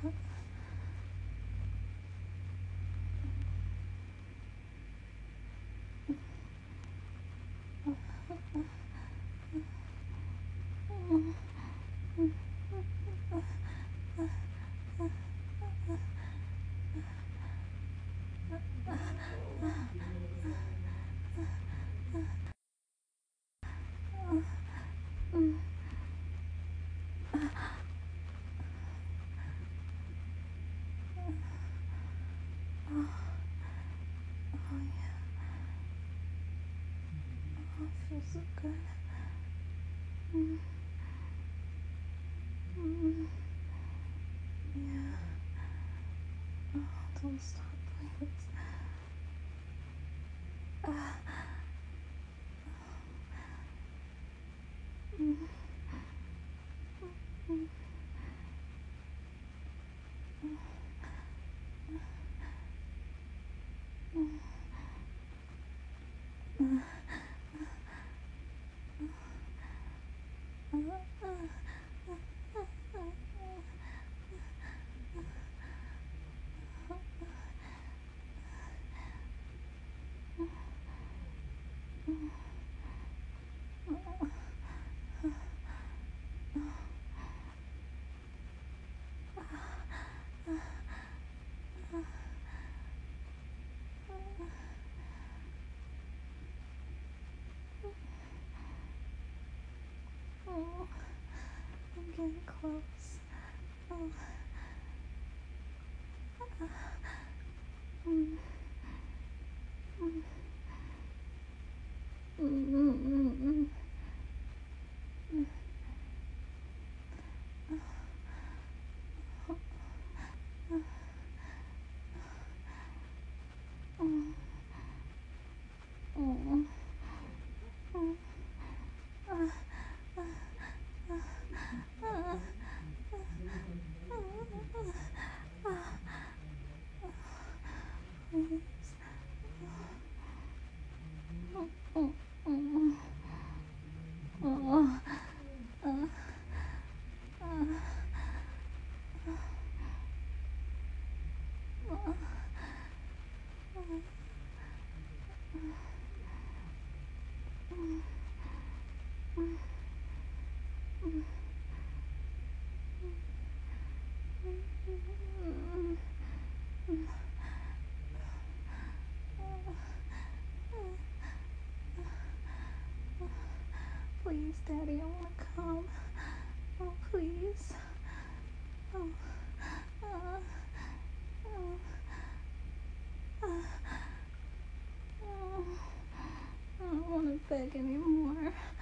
Oh yeah. Oh, it feels so good. Mm. Mm. Yeah. Oh, don't stop, please. Ah. Mm. Mm. Mm. Oh, I'm getting close. Oh. Mm. Mm. Mm. Mm. Mm. Mm. Mm. Mm. Please. Oh. Oh. Oh. Please, Daddy, I want to come. Oh, please. Oh. Uh, uh, uh, I don't want to beg anymore.